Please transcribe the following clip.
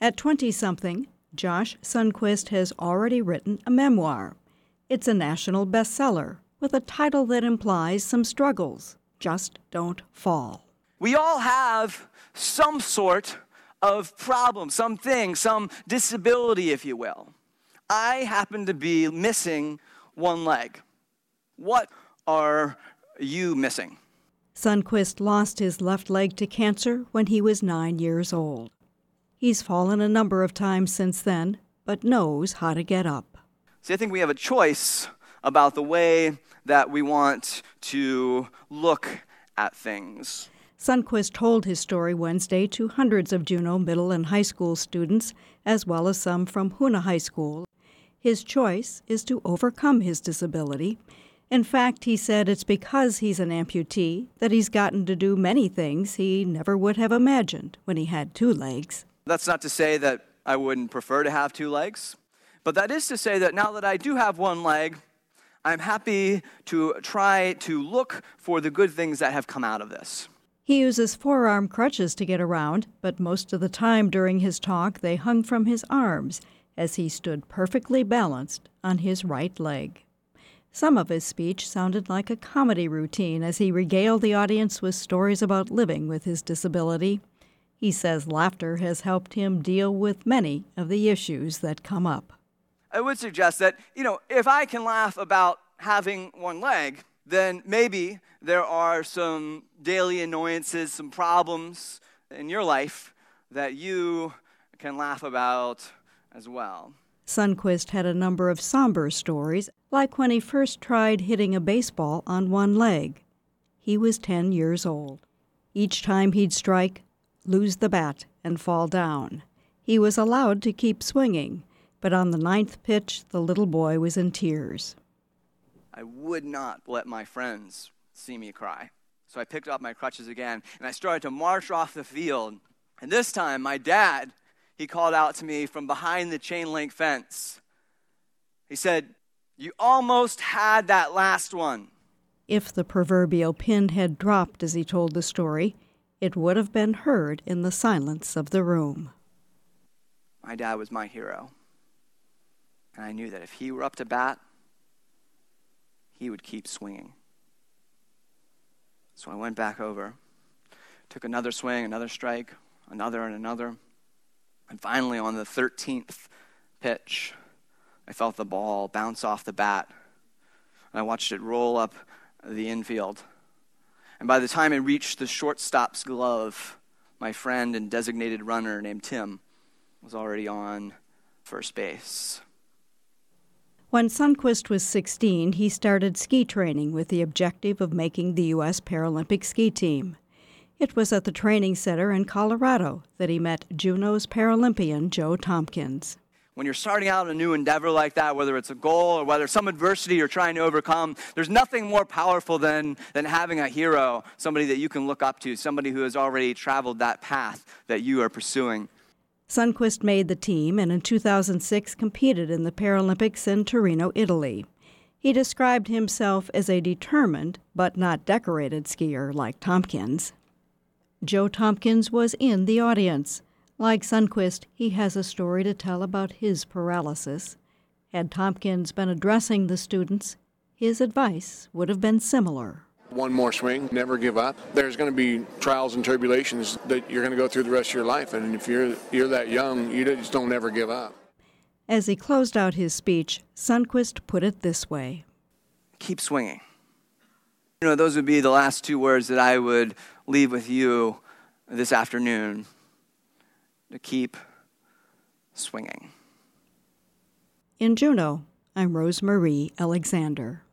At 20-something, Josh Sundquist has already written a memoir. It's a national bestseller with a title that implies some struggles. Just don't fall. We all have some sort of problem, something, some disability, if you will. I happen to be missing one leg. What are you missing? Sundquist lost his left leg to cancer when he was 9 years old. He's fallen a number of times since then, but knows how to get up. See, I think we have a choice about the way that we want to look at things. Sundquist told his story Wednesday to hundreds of Juneau middle and high school students, as well as some from Hoonah High School. His choice is to overcome his disability. In fact, he said it's because he's an amputee that he's gotten to do many things he never would have imagined when he had 2 legs. That's not to say that I wouldn't prefer to have 2 legs, but that is to say that now that I do have 1 leg, I'm happy to try to look for the good things that have come out of this. He uses forearm crutches to get around, but most of the time during his talk they hung from his arms as he stood perfectly balanced on his right leg. Some of his speech sounded like a comedy routine as he regaled the audience with stories about living with his disability. He says laughter has helped him deal with many of the issues that come up. I would suggest that, if I can laugh about having 1 leg, then maybe there are some daily annoyances, some problems in your life that you can laugh about as well. Sundquist had a number of somber stories, like when he first tried hitting a baseball on 1 leg. He was 10 years old. Each time he'd strike, lose the bat, and fall down. He was allowed to keep swinging, but on the 9th pitch, the little boy was in tears. I would not let my friends see me cry. So I picked up my crutches again, and I started to march off the field. And this time, my dad, he called out to me from behind the chain-link fence. He said, "You almost had that last one." If the proverbial pin had dropped as he told the story, it would have been heard in the silence of the room. My dad was my hero. And I knew that if he were up to bat, he would keep swinging. So I went back over, took another swing, another strike, another and another. And finally, on the 13th pitch, I felt the ball bounce off the bat. And I watched it roll up the infield. And by the time it reached the shortstop's glove, my friend and designated runner named Tim was already on first base. When Sundquist was 16, he started ski training with the objective of making the U.S. Paralympic ski team. It was at the training center in Colorado that he met Juneau's Paralympian Joe Tompkins. When you're starting out a new endeavor like that, whether it's a goal or whether some adversity you're trying to overcome, there's nothing more powerful than having a hero, somebody that you can look up to, somebody who has already traveled that path that you are pursuing. Sundquist made the team and in 2006 competed in the Paralympics in Torino, Italy. He described himself as a determined but not decorated skier like Tompkins. Joe Tompkins was in the audience. Like Sundquist, he has a story to tell about his paralysis. Had Tompkins been addressing the students, his advice would have been similar. 1 more swing, never give up. There's going to be trials and tribulations that you're going to go through the rest of your life, and if you're that young, you just don't ever give up. As he closed out his speech, Sundquist put it this way. Keep swinging. Those would be the last 2 words that I would leave with you this afternoon. To keep swinging. In Juneau, I'm Rosemarie Alexander.